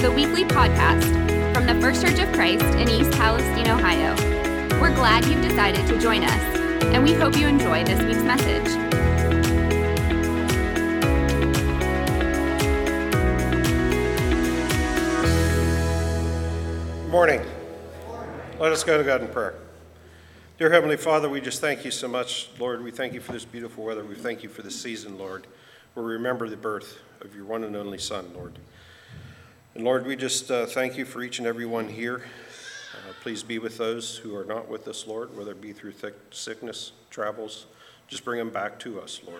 the weekly podcast from the First Church of Christ in East Palestine, Ohio. We're glad you've decided to join us, and we hope you enjoy this week's message. Good morning. Let us go to God in prayer. Dear Heavenly Father, we just thank you so much, Lord. We thank you for this beautiful weather. We thank you for this season, Lord, where we remember the birth of your one and only Son, Lord. And Lord, we just thank you for each and every one here. Please be with those who are not with us, Lord, whether it be through sickness, travels. Just bring them back to us, Lord.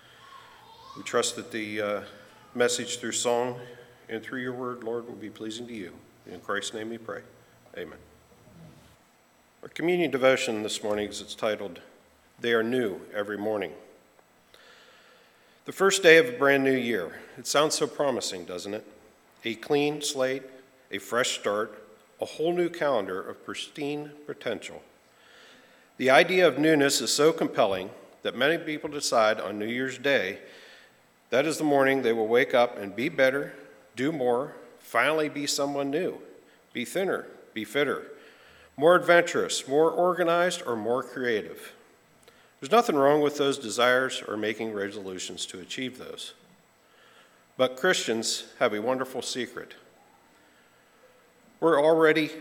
We trust that the message through song and through your word, Lord, will be pleasing to you. In Christ's name we pray. Amen. Our communion devotion this morning is titled, They Are New Every Morning. The first day of a brand new year. It sounds so promising, doesn't it? A clean slate, a fresh start, a whole new calendar of pristine potential. The idea of newness is so compelling that many people decide on New Year's Day that is the morning they will wake up and be better, do more, finally be someone new, be thinner, be fitter, more adventurous, more organized, or more creative. There's nothing wrong with those desires or making resolutions to achieve those. But Christians have a wonderful secret. We already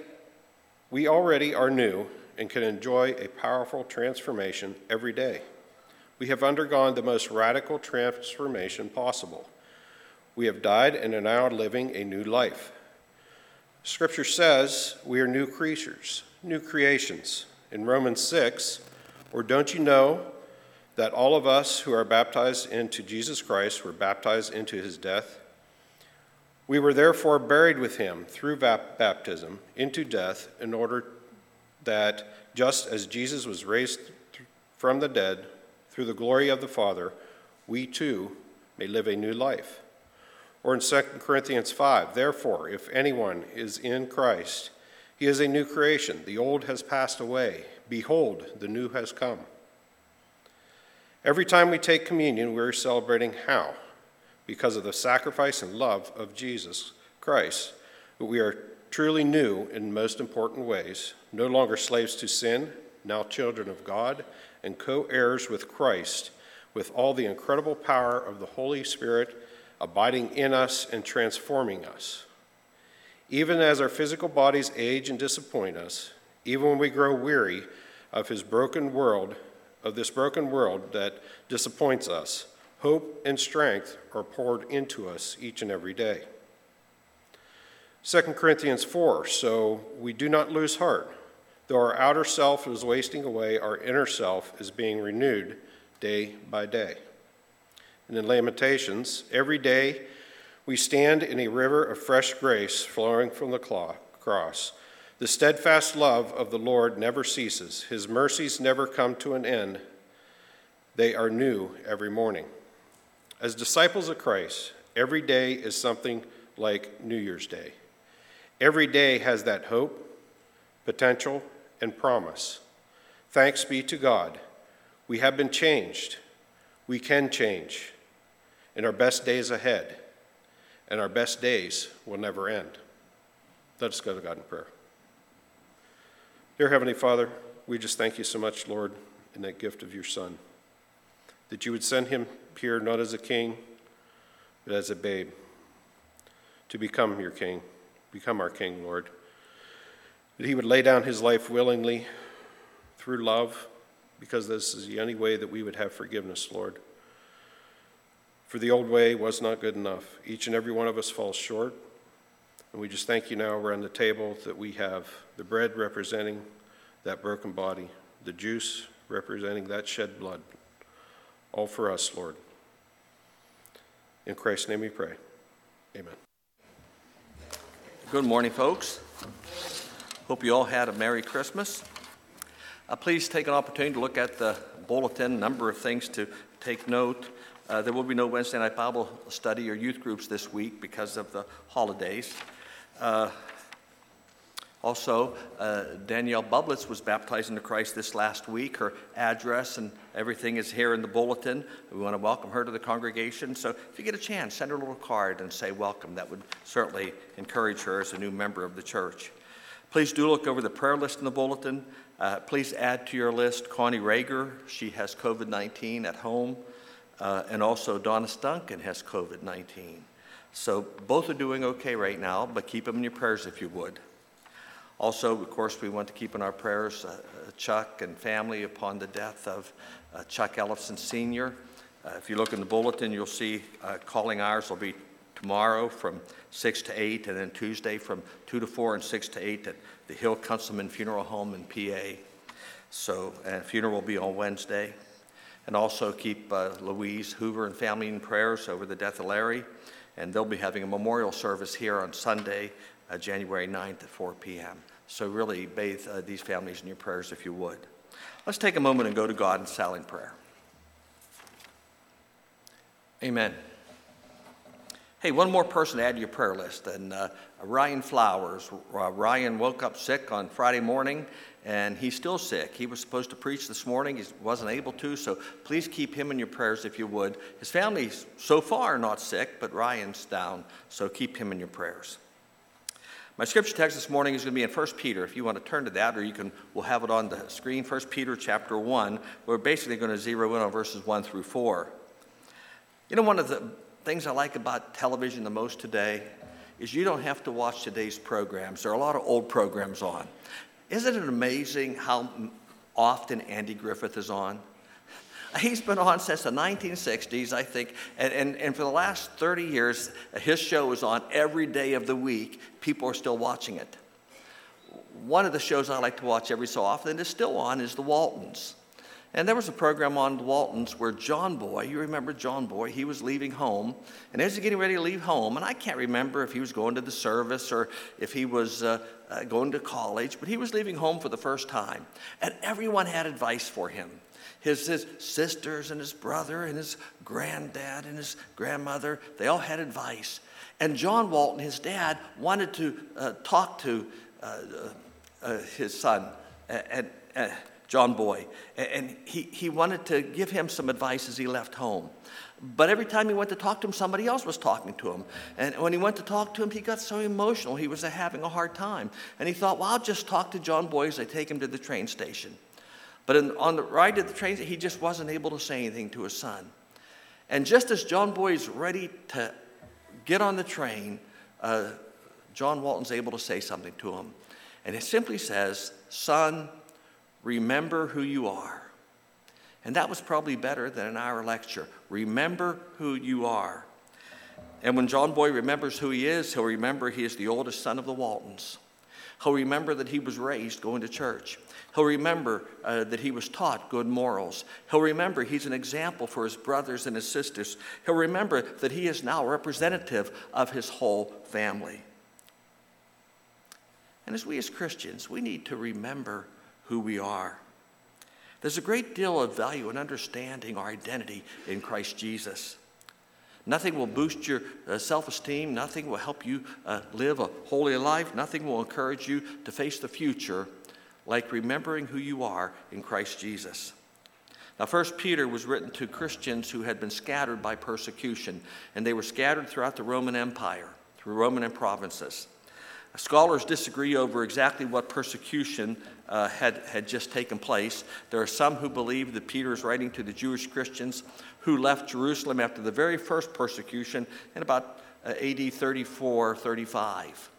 are new and can enjoy a powerful transformation every day. We have undergone the most radical transformation possible. We have died and are now living a new life. Scripture says we are new creatures, new creations. In Romans 6, or don't you know that all of us who are baptized into Jesus Christ were baptized into his death? We were therefore buried with him through baptism into death, in order that just as Jesus was raised from the dead through the glory of the Father, we too may live a new life. Or in 2 Corinthians 5, therefore, if anyone is in Christ, he is a new creation. The old has passed away. Behold, the new has come. Every time we take communion, we're celebrating how? Because of the sacrifice and love of Jesus Christ. But we are truly new in most important ways, no longer slaves to sin, now children of God, and co-heirs with Christ, with all the incredible power of the Holy Spirit abiding in us and transforming us. Even as our physical bodies age and disappoint us, even when we grow weary of this broken world that disappoints us, hope and strength are poured into us each and every day. 2 Corinthians 4, so we do not lose heart. Though our outer self is wasting away, our inner self is being renewed day by day. And in Lamentations, every day we stand in a river of fresh grace flowing from the cross. The steadfast love of the Lord never ceases. His mercies never come to an end. They are new every morning. As disciples of Christ, every day is something like New Year's Day. Every day has that hope, potential, and promise. Thanks be to God. We have been changed. We can change. In our best days ahead, and our best days will never end. Let us go to God in prayer. Dear Heavenly Father, we just thank you so much, Lord, in that gift of your Son, that you would send him here not as a king, but as a babe, to become your king, become our king, Lord, that he would lay down his life willingly through love, because this is the only way that we would have forgiveness, Lord. For the old way was not good enough. Each and every one of us falls short. And we just thank you now around the table that we have the bread representing that broken body, the juice representing that shed blood. All for us, Lord. In Christ's name we pray. Amen. Good morning, folks. Hope you all had a Merry Christmas. Please take an opportunity to look at the bulletin, number of things to take note. There will be no Wednesday night Bible study or youth groups this week because of the holidays. Also, Danielle Bublitz was baptized into Christ this last week. Her address and everything is here in the bulletin. We want to welcome her to the congregation. So if you get a chance, send her a little card and say welcome. That would certainly encourage her as a new member of the church. Please do look over the prayer list in the bulletin. Please add to your list Connie Rager. She has COVID-19 at home. And also Donna Duncan has COVID-19. So both are doing okay right now, but keep them in your prayers if you would. Also, of course, we want to keep in our prayers Chuck and family upon the death of Chuck Ellison Sr. If you look in the bulletin, you'll see calling hours will be tomorrow from 6 to 8, and then Tuesday from 2 to 4 and 6 to 8 at the Hill Kunselman Funeral Home in PA. So, and funeral will be on Wednesday. And also keep Louise Hoover and family in prayers over the death of Larry. And they'll be having a memorial service here on Sunday, January 9th at 4 p.m. So really bathe these families in your prayers if you would. Let's take a moment and go to God in silent prayer. Amen. Hey, one more person to add to your prayer list, and Ryan Flowers. Ryan woke up sick on Friday morning, and he's still sick. He was supposed to preach this morning. He wasn't able to, so please keep him in your prayers if you would. His family's so far not sick, but Ryan's down, so keep him in your prayers. My scripture text this morning is going to be in 1 Peter. If you want to turn to that, or we'll have it on the screen, 1 Peter chapter 1. We're basically going to zero in on verses 1 through 4. You know, one of the things I like about television the most today is you don't have to watch today's programs. There are a lot of old programs on. Isn't it amazing how often Andy Griffith is on? He's been on since the 1960s, I think, and for the last 30 years, his show is on every day of the week. People are still watching it. One of the shows I like to watch every so often, and is still on, is The Waltons. And there was a program on The Waltons where John Boy, you remember John Boy, he was leaving home. And as he's getting ready to leave home, and I can't remember if he was going to the service or if he was going to college, but he was leaving home for the first time. And everyone had advice for him. His sisters and his brother and his granddad and his grandmother, they all had advice. And John Walton, his dad, wanted to talk to his son, John Boy, and he wanted to give him some advice as he left home. But every time he went to talk to him, somebody else was talking to him. And when he went to talk to him, he got so emotional. He was having a hard time. And he thought, well, I'll just talk to John Boy as I take him to the train station. But on the ride to the train, he just wasn't able to say anything to his son. And just as John Boy's ready to get on the train, John Walton's able to say something to him. And it simply says, son, remember who you are. And that was probably better than an hour lecture. Remember who you are. And when John Boy remembers who he is, he'll remember he is the oldest son of the Waltons. He'll remember that he was raised going to church. He'll remember that he was taught good morals. He'll remember he's an example for his brothers and his sisters. He'll remember that he is now representative of his whole family. And as we as Christians, we need to remember who we are. There's a great deal of value in understanding our identity in Christ Jesus. Nothing will boost your self-esteem. Nothing will help you live a holy life. Nothing will encourage you to face the future like remembering who you are in Christ Jesus. Now, 1 Peter was written to Christians who had been scattered by persecution, and they were scattered throughout the Roman Empire, through Roman provinces. Scholars disagree over exactly what persecution had just taken place. There are some who believe that Peter is writing to the Jewish Christians who left Jerusalem after the very first persecution in about AD 34, 35.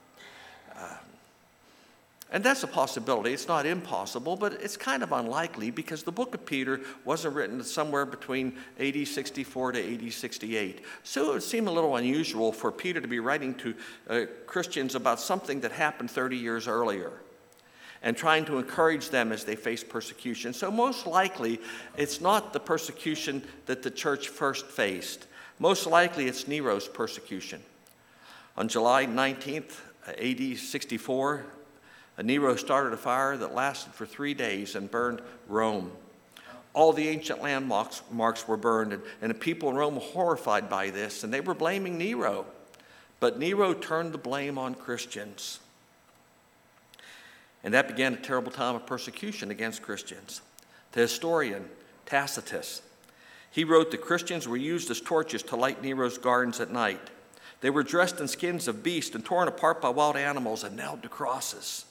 And that's a possibility. It's not impossible, but it's kind of unlikely because the book of Peter wasn't written somewhere between AD 64 to AD 68. So it would seem a little unusual for Peter to be writing to Christians about something that happened 30 years earlier and trying to encourage them as they face persecution. So most likely, it's not the persecution that the church first faced. Most likely, it's Nero's persecution. On July 19th, AD 64, Nero started a fire that lasted for 3 days and burned Rome. All the ancient landmarks were burned, and the people in Rome were horrified by this, and they were blaming Nero. But Nero turned the blame on Christians. And that began a terrible time of persecution against Christians. The historian Tacitus, he wrote that Christians were used as torches to light Nero's gardens at night. They were dressed in skins of beasts and torn apart by wild animals and nailed to crosses.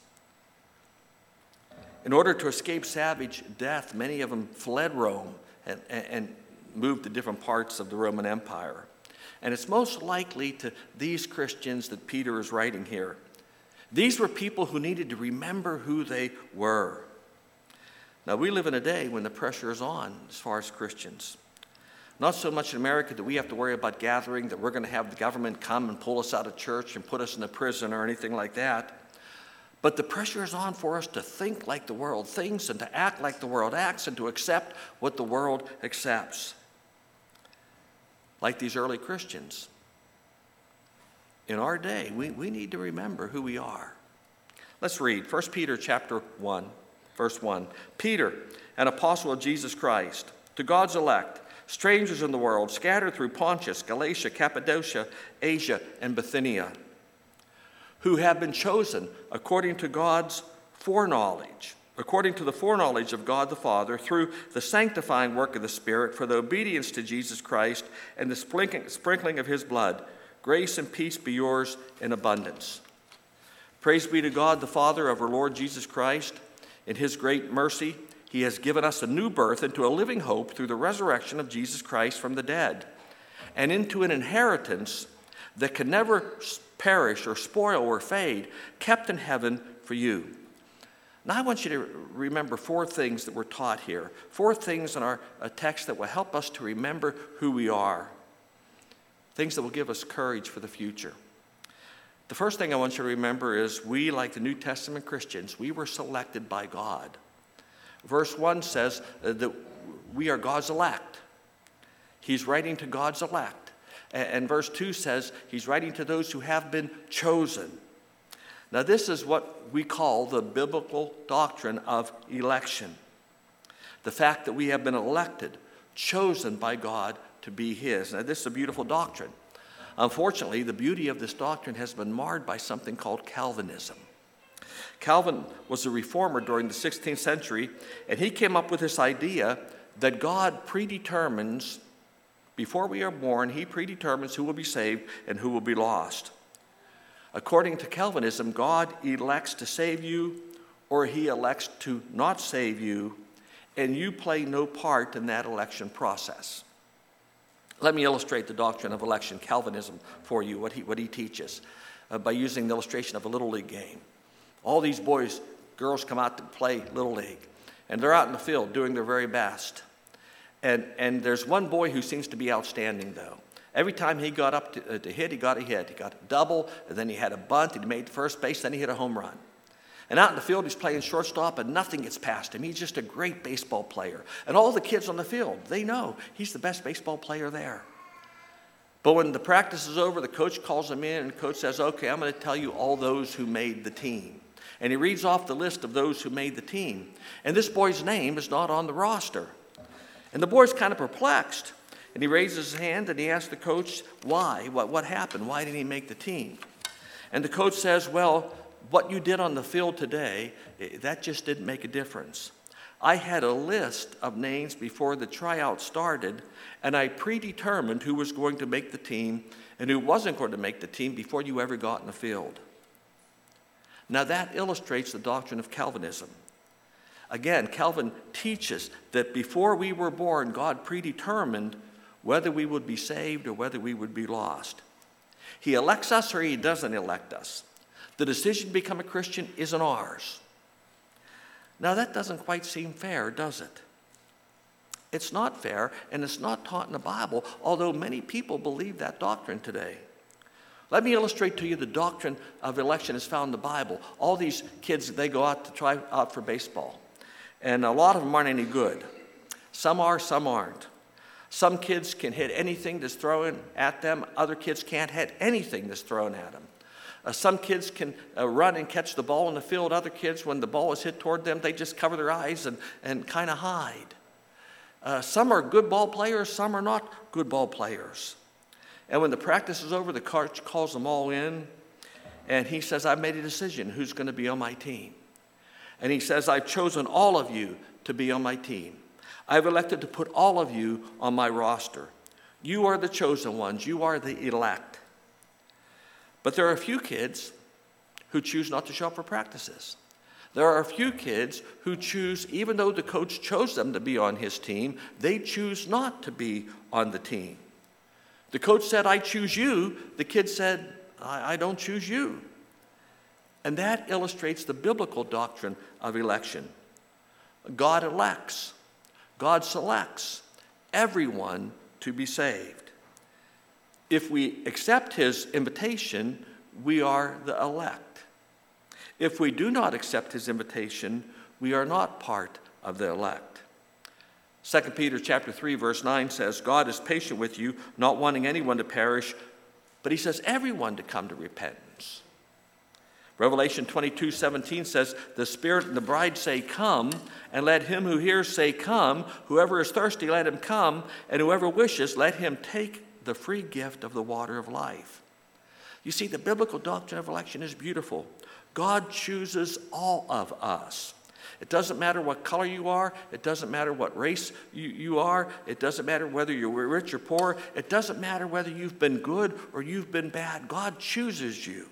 In order to escape savage death, many of them fled Rome and moved to different parts of the Roman Empire. And it's most likely to these Christians that Peter is writing here. These were people who needed to remember who they were. Now, we live in a day when the pressure is on as far as Christians. Not so much in America that we have to worry about gathering, that we're going to have the government come and pull us out of church and put us in a prison or anything like that. But the pressure is on for us to think like the world thinks and to act like the world acts and to accept what the world accepts. Like these early Christians. In our day, we need to remember who we are. Let's read 1 Peter chapter 1, verse 1. Peter, an apostle of Jesus Christ, to God's elect, strangers in the world, scattered through Pontus, Galatia, Cappadocia, Asia, and Bithynia, who have been chosen according to God's foreknowledge, according to the foreknowledge of God the Father, through the sanctifying work of the Spirit, for the obedience to Jesus Christ and the sprinkling of his blood. Grace and peace be yours in abundance. Praise be to God, the Father of our Lord Jesus Christ. In his great mercy, he has given us a new birth into a living hope through the resurrection of Jesus Christ from the dead, and into an inheritance that can never perish or spoil or fade, kept in heaven for you. Now I want you to remember 4 things that we're taught here. 4 things in our text that will help us to remember who we are. Things that will give us courage for the future. The first thing I want you to remember is we, like the New Testament Christians, we were selected by God. Verse 1 says that we are God's elect. He's writing to God's elect. And verse 2 says he's writing to those who have been chosen. Now this is what we call the biblical doctrine of election. The fact that we have been elected, chosen by God to be his. Now this is a beautiful doctrine. Unfortunately, the beauty of this doctrine has been marred by something called Calvinism. Calvin was a reformer during the 16th century, and he came up with this idea that God predetermines, before we are born, he predetermines who will be saved and who will be lost. According to Calvinism, God elects to save you or he elects to not save you, and you play no part in that election process. Let me illustrate the doctrine of election, Calvinism, for you, what he teaches, by using the illustration of a Little League game. All these boys, girls come out to play Little League, and they're out in the field doing their very best. And there's one boy who seems to be outstanding, though. Every time he got up to hit, he got a hit. He got a double, and then he had a bunt, and he made first base, then he hit a home run. And out in the field, he's playing shortstop, and nothing gets past him. He's just a great baseball player. And all the kids on the field, they know he's the best baseball player there. But when the practice is over, the coach calls him in, and the coach says, okay, I'm going to tell you all those who made the team. And he reads off the list of those who made the team. And this boy's name is not on the roster. And the boy's kind of perplexed. And he raises his hand and he asks the coach, why? What happened? Why didn't he make the team? And the coach says, well, what you did on the field today, that just didn't make a difference. I had a list of names before the tryout started, and I predetermined who was going to make the team and who wasn't going to make the team before you ever got in the field. Now that illustrates the doctrine of Calvinism. Again, Calvin teaches that before we were born, God predetermined whether we would be saved or whether we would be lost. He elects us or he doesn't elect us. The decision to become a Christian isn't ours. Now that doesn't quite seem fair, does it? It's not fair, and it's not taught in the Bible, although many people believe that doctrine today. Let me illustrate to you the doctrine of election is found in the Bible. All these kids, they go out to try out for baseball. And a lot of them aren't any good. Some are, some aren't. Some kids can hit anything that's thrown at them. Other kids can't hit anything that's thrown at them. Some kids can run and catch the ball in the field. Other kids, when the ball is hit toward them, they just cover their eyes and kind of hide. Some are good ball players, some are not good ball players. And when the practice is over, the coach calls them all in, and he says, I've made a decision who's going to be on my team. And he says, I've chosen all of you to be on my team. I've elected to put all of you on my roster. You are the chosen ones. You are the elect. But there are a few kids who choose not to show up for practices. There are a few kids who choose, even though the coach chose them to be on his team, they choose not to be on the team. The coach said, I choose you. The kid said, I don't choose you. And that illustrates the biblical doctrine of election. God elects, God selects everyone to be saved. If we accept his invitation, we are the elect. If we do not accept his invitation, we are not part of the elect. 2 Peter chapter 3, verse 9 says, God is patient with you, not wanting anyone to perish, but he says everyone to come to repentance. Revelation 22:17 says, the Spirit and the bride say, come, and let him who hears say, come. Whoever is thirsty, let him come, and whoever wishes, let him take the free gift of the water of life. You see, the biblical doctrine of election is beautiful. God chooses all of us. It doesn't matter what color you are. It doesn't matter what race you are. It doesn't matter whether you're rich or poor. It doesn't matter whether you've been good or you've been bad. God chooses you.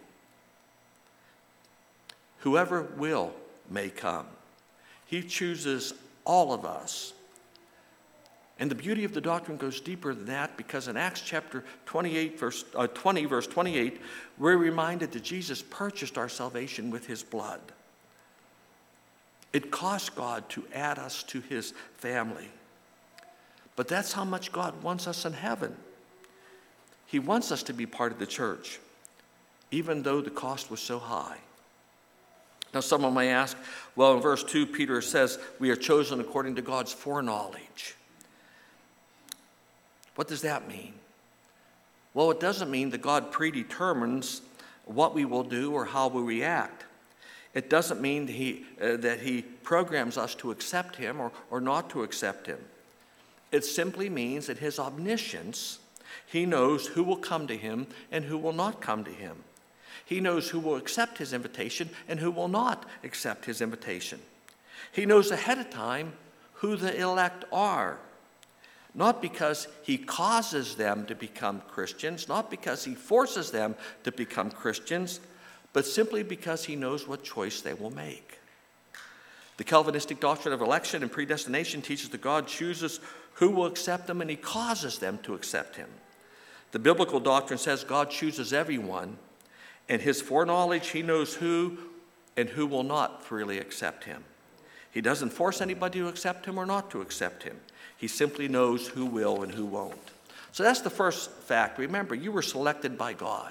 Whoever will may come. He chooses all of us. And the beauty of the doctrine goes deeper than that, because in Acts chapter 20, verse 28, we're reminded that Jesus purchased our salvation with his blood. It cost God to add us to his family. But that's how much God wants us in heaven. He wants us to be part of the church, even though the cost was so high. Now, someone may ask, well, in verse 2, Peter says, we are chosen according to God's foreknowledge. What does that mean? Well, it doesn't mean that God predetermines what we will do or how we react. It doesn't mean that he programs us to accept him or not to accept him. It simply means that his omniscience, he knows who will come to him and who will not come to him. He knows who will accept his invitation and who will not accept his invitation. He knows ahead of time who the elect are. Not because he causes them to become Christians, not because he forces them to become Christians, but simply because he knows what choice they will make. The Calvinistic doctrine of election and predestination teaches that God chooses who will accept them and he causes them to accept him. The biblical doctrine says God chooses everyone, and his foreknowledge, he knows who and who will not freely accept him. He doesn't force anybody to accept him or not to accept him. He simply knows who will and who won't. So that's the first fact. Remember, you were selected by God.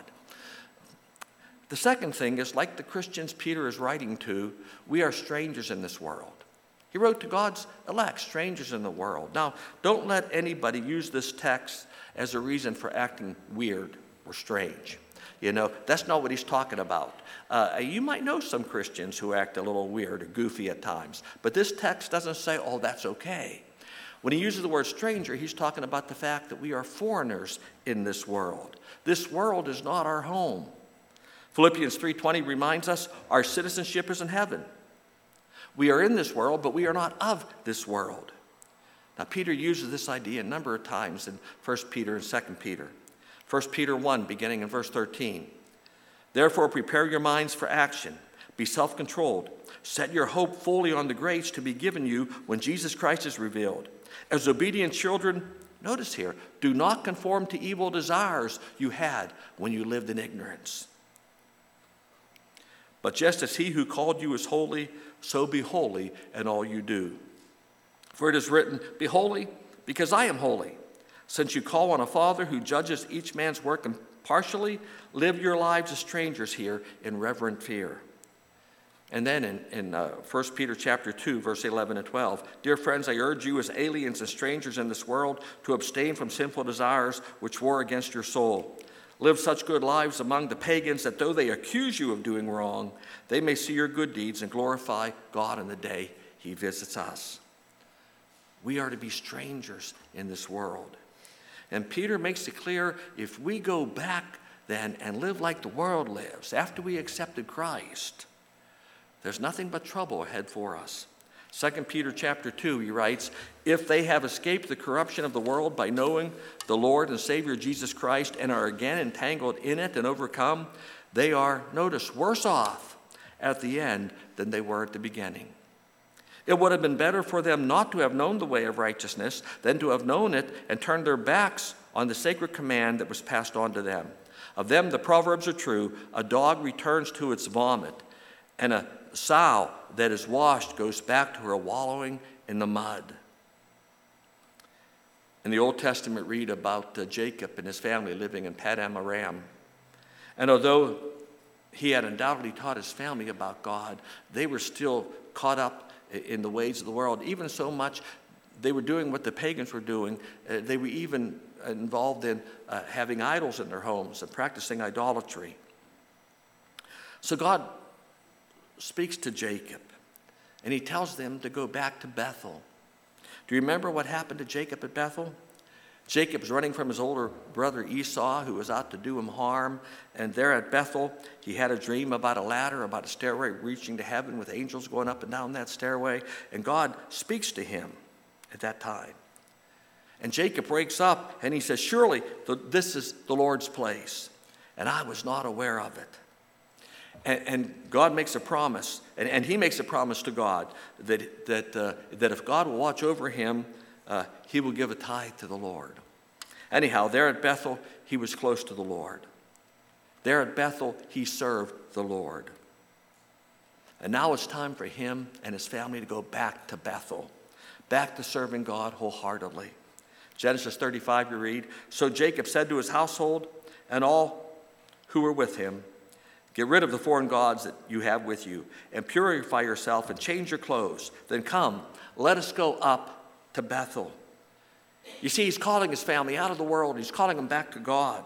The second thing is, like the Christians Peter is writing to, we are strangers in this world. He wrote to God's elect, strangers in the world. Now, don't let anybody use this text as a reason for acting weird or strange. You know, that's not what he's talking about. You might know some Christians who act a little weird or goofy at times, but this text doesn't say, oh, that's okay. When he uses the word stranger, he's talking about the fact that we are foreigners in this world. This world is not our home. Philippians 3:20 reminds us our citizenship is in heaven. We are in this world, but we are not of this world. Now, Peter uses this idea a number of times in 1 Peter and 2 Peter. 1 Peter 1, beginning in verse 13. Therefore, prepare your minds for action. Be self-controlled. Set your hope fully on the grace to be given you when Jesus Christ is revealed. As obedient children, notice here, do not conform to evil desires you had when you lived in ignorance. But just as he who called you is holy, so be holy in all you do. For it is written, be holy, because I am holy. Since you call on a Father who judges each man's work impartially, live your lives as strangers here in reverent fear. And then in 1 Peter chapter 2, verse 11 and 12, dear friends, I urge you as aliens and strangers in this world to abstain from sinful desires which war against your soul. Live such good lives among the pagans that though they accuse you of doing wrong, they may see your good deeds and glorify God in the day he visits us. We are to be strangers in this world. And Peter makes it clear, if we go back then and live like the world lives after we accepted Christ, there's nothing but trouble ahead for us. 2 Peter chapter 2, he writes, if they have escaped the corruption of the world by knowing the Lord and Savior Jesus Christ and are again entangled in it and overcome, they are, notice, worse off at the end than they were at the beginning. It would have been better for them not to have known the way of righteousness than to have known it and turned their backs on the sacred command that was passed on to them. Of them the proverbs are true, a dog returns to its vomit, and a sow that is washed goes back to her wallowing in the mud. In the Old Testament, read about Jacob and his family living in Paddan Aram. And although he had undoubtedly taught his family about God, they were still caught up in the ways of the world, even so much they were doing what the pagans were doing. They were even involved in having idols in their homes and practicing idolatry. So God speaks to Jacob, and he tells them to go back to Bethel. Do you remember what happened to Jacob at Bethel? Jacob was running from his older brother Esau, who was out to do him harm. And there at Bethel, he had a dream about a ladder, about a stairway reaching to heaven with angels going up and down that stairway. And God speaks to him at that time. And Jacob wakes up and he says, surely this is the Lord's place. And I was not aware of it. And God makes a promise, and he makes a promise to God that if God will watch over him, he will give a tithe to the Lord. Anyhow, there at Bethel, he was close to the Lord. There at Bethel, he served the Lord. And now it's time for him and his family to go back to Bethel, back to serving God wholeheartedly. Genesis 35, you read, so Jacob said to his household and all who were with him, get rid of the foreign gods that you have with you, and purify yourself and change your clothes. Then come, let us go up to Bethel. You see, he's calling his family out of the world. He's calling them back to God.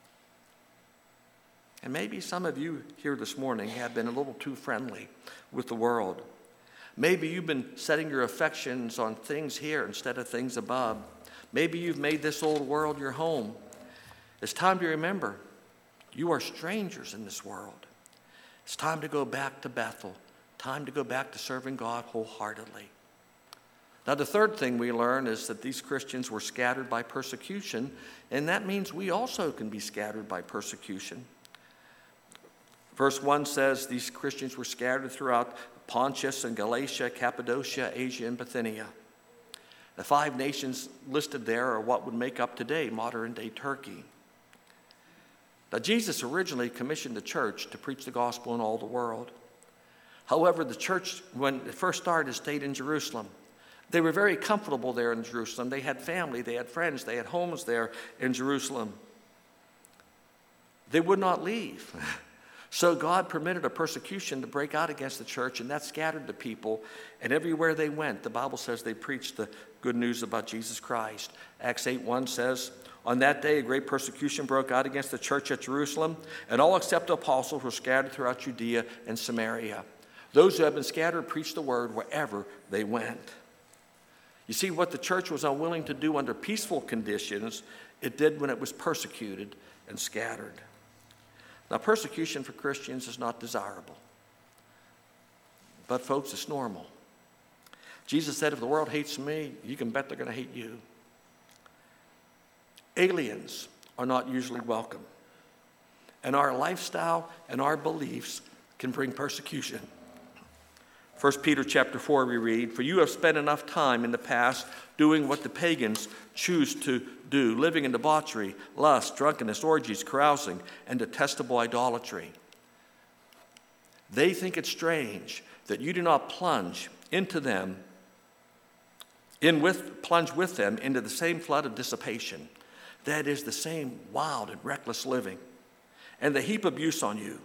And maybe some of you here this morning have been a little too friendly with the world. Maybe you've been setting your affections on things here instead of things above. Maybe you've made this old world your home. It's time to remember, you are strangers in this world. It's time to go back to Bethel. Time to go back to serving God wholeheartedly. Now, the third thing we learn is that these Christians were scattered by persecution, and that means we also can be scattered by persecution. Verse 1 says these Christians were scattered throughout Pontus and Galatia, Cappadocia, Asia, and Bithynia. The 5 nations listed there are what would make up today modern-day Turkey. Now, Jesus originally commissioned the church to preach the gospel in all the world. However, the church, when it first started, stayed in Jerusalem. They were very comfortable there in Jerusalem. They had family, they had friends, they had homes there in Jerusalem. They would not leave. So God permitted a persecution to break out against the church, and that scattered the people. And everywhere they went, the Bible says they preached the good news about Jesus Christ. Acts 8:1 says, on that day, a great persecution broke out against the church at Jerusalem, and all except the apostles were scattered throughout Judea and Samaria. Those who had been scattered preached the word wherever they went. You see, what the church was unwilling to do under peaceful conditions, it did when it was persecuted and scattered. Now, persecution for Christians is not desirable. But, folks, it's normal. Jesus said, if the world hates me, you can bet they're going to hate you. Aliens are not usually welcome. And our lifestyle and our beliefs can bring persecution. 1 Peter chapter 4, we read, for you have spent enough time in the past doing what the pagans choose to do, living in debauchery, lust, drunkenness, orgies, carousing, and detestable idolatry. They think it strange that you do not plunge with them into the same flood of dissipation. That is the same wild and reckless living. And they heap abuse on you.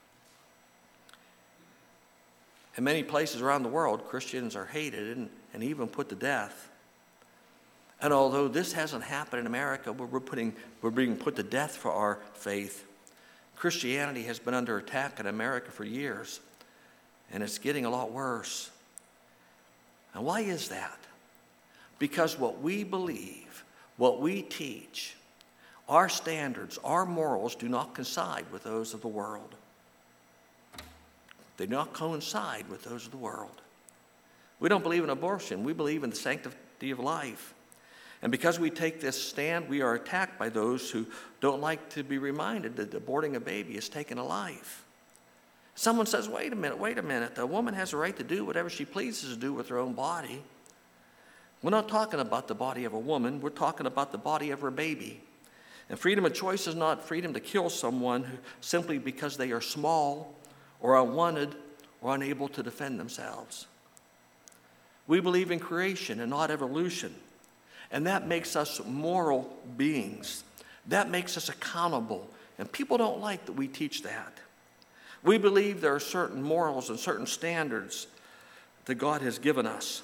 In many places around the world, Christians are hated and even put to death. And although this hasn't happened in America, where we're being put to death for our faith, Christianity has been under attack in America for years. And it's getting a lot worse. And why is that? Because what we believe, what we teach, our standards, our morals do not coincide with those of the world. They do not coincide with those of the world. We don't believe in abortion. We believe in the sanctity of life. And because we take this stand, we are attacked by those who don't like to be reminded that aborting a baby is taking a life. Someone says, wait a minute. The woman has a right to do whatever she pleases to do with her own body. We're not talking about the body of a woman. We're talking about the body of her baby. And freedom of choice is not freedom to kill someone simply because they are small or unwanted or unable to defend themselves. We believe in creation and not evolution. And that makes us moral beings. That makes us accountable. And people don't like that we teach that. We believe there are certain morals and certain standards that God has given us.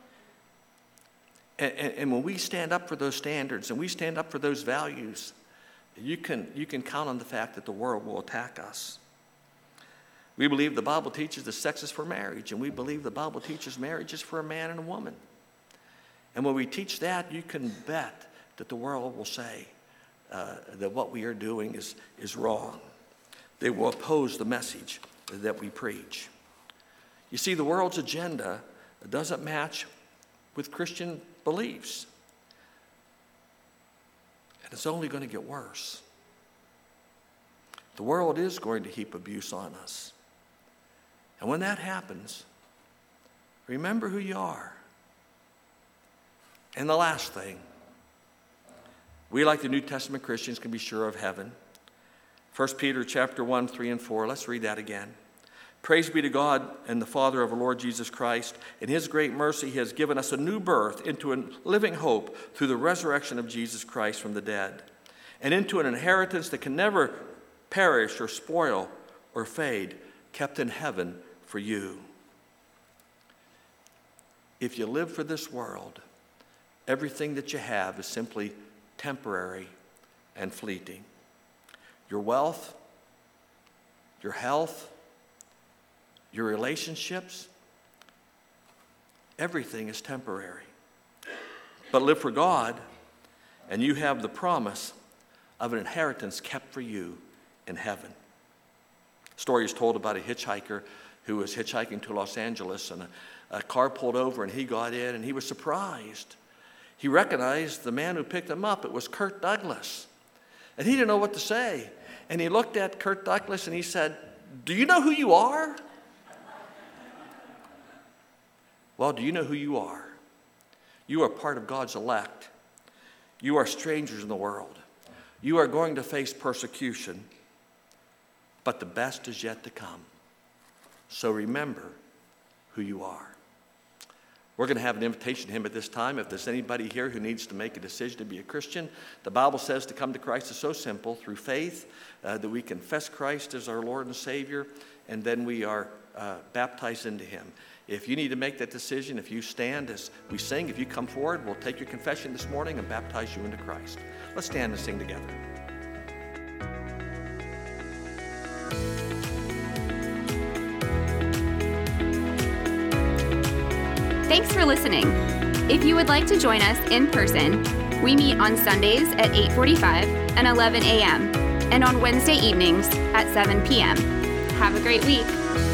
And when we stand up for those standards and we stand up for those values, you can count on the fact that the world will attack us. We believe the Bible teaches that sex is for marriage, and we believe the Bible teaches marriage is for a man and a woman. And when we teach that, you can bet that the world will say that what we are doing is wrong. They will oppose the message that we preach. You see, the world's agenda doesn't match with Christian beliefs. And it's only going to get worse. The world is going to heap abuse on us. And when that happens, remember who you are. And the last thing, we, like the New Testament Christians, can be sure of heaven. 1 Peter chapter 1, 3 and 4. Let's read that again. Praise be to God and the Father of our Lord Jesus Christ. In his great mercy, he has given us a new birth into a living hope through the resurrection of Jesus Christ from the dead, and into an inheritance that can never perish or spoil or fade, kept in heaven for you. If you live for this world, everything that you have is simply temporary and fleeting. Your wealth, your health, your relationships, everything is temporary. But live for God, and you have the promise of an inheritance kept for you in heaven. A story is told about a hitchhiker who was hitchhiking to Los Angeles, and a car pulled over, and he got in, and he was surprised. He recognized the man who picked him up. It was Kirk Douglas. And he didn't know what to say. And he looked at Kirk Douglas, and he said, "Do you know who you are?" Well, do you know who you are? You are part of God's elect. You are strangers in the world. You are going to face persecution, but the best is yet to come. So remember who you are. We're going to have an invitation hymn at this time. If there's anybody here who needs to make a decision to be a Christian, the Bible says to come to Christ is so simple, through faith, that we confess Christ as our Lord and Savior, and then we are baptized into him. If you need to make that decision, if you stand as we sing, if you come forward, we'll take your confession this morning and baptize you into Christ. Let's stand and sing together. Thanks for listening. If you would like to join us in person, we meet on Sundays at 8:45 and 11 a.m. and on Wednesday evenings at 7 p.m. Have a great week.